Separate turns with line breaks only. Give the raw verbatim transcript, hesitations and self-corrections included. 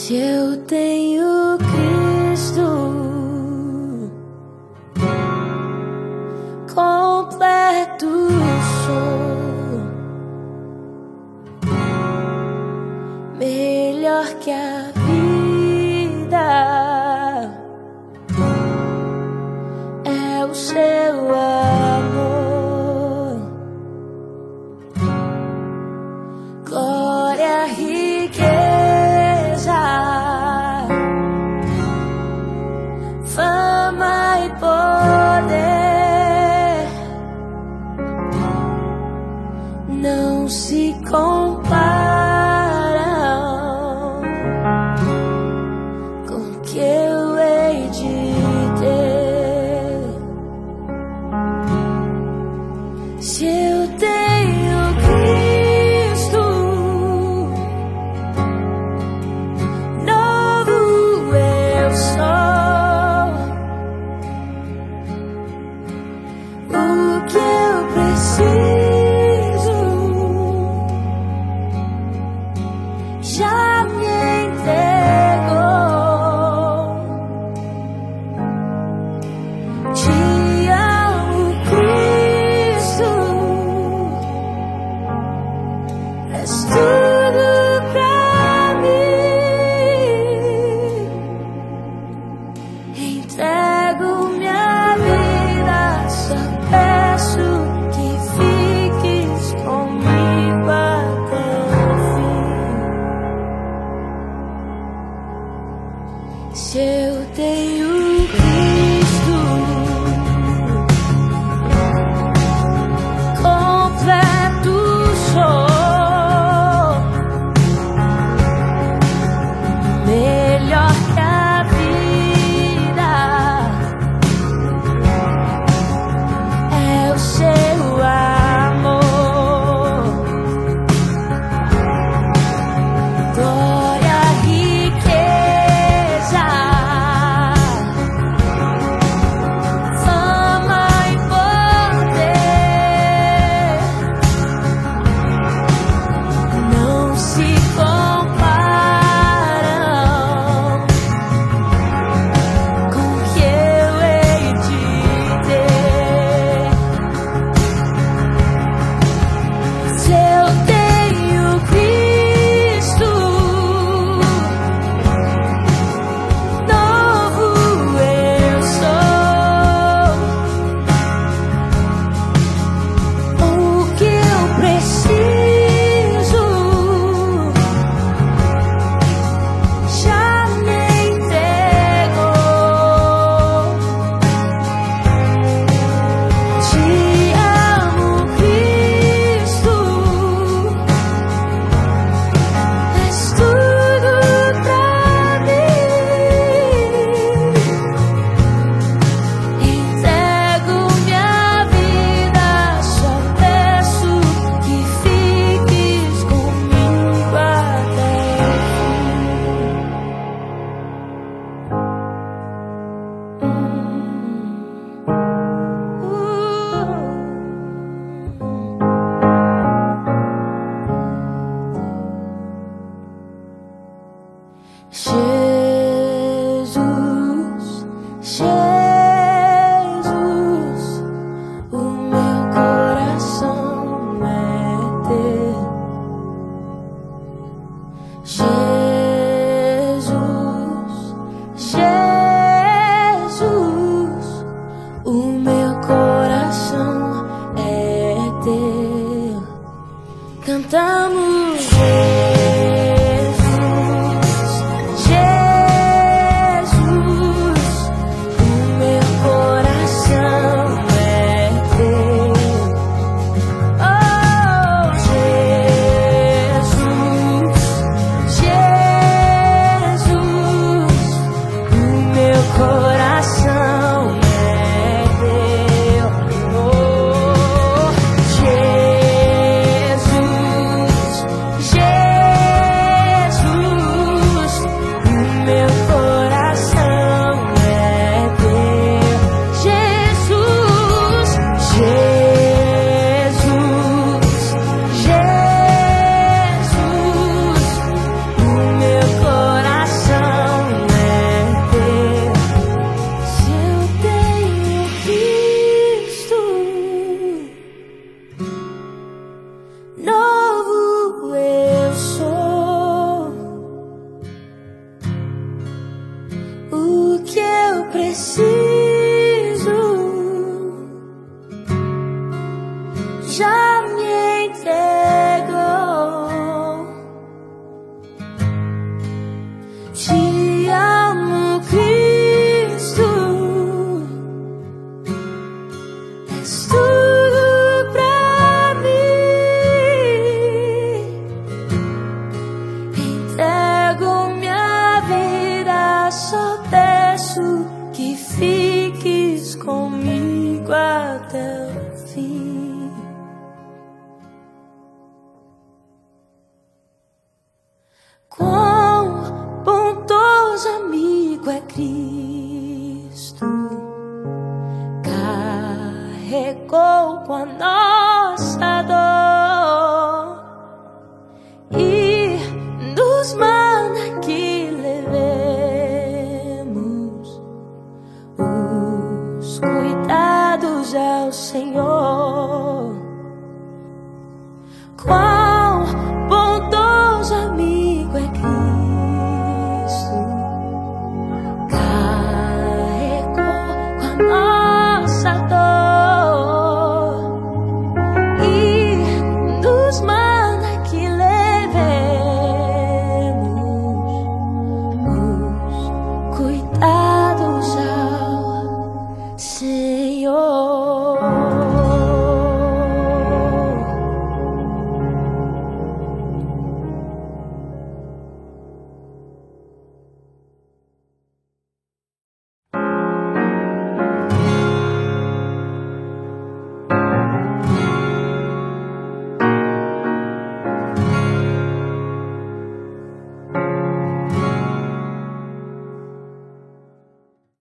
Se eu tenho Cristo, completo sou, melhor que a vida é o seu amor, glória, riqueza, fama e poder não se comparam com o que eu hei de ter. Se eu tenho Cristo, novo eu sou. O que eu preciso já me entregou. Te amo, Cristo, és tudo pra mim. Entrego minha vida, só peço que fiques comigo até o fim. Se eu tenho Cristo, completo sou, melhor que a vida é o seu amor, glória, riqueza, fama e poder não se comparam com o que eu hei de ter. Se eu tenho Cristo, novo eu sou. O que eu preciso já me entregou. Te amo, Cristo, és tudo pra mim. Entrego minha vida, só peço que fiques comigo até o Jesus, Jesus, o meu coração é teu. Jesus, Jesus, o meu coração é teu. Cantamos Jesus, Jesus. preciso, já me entregou. Te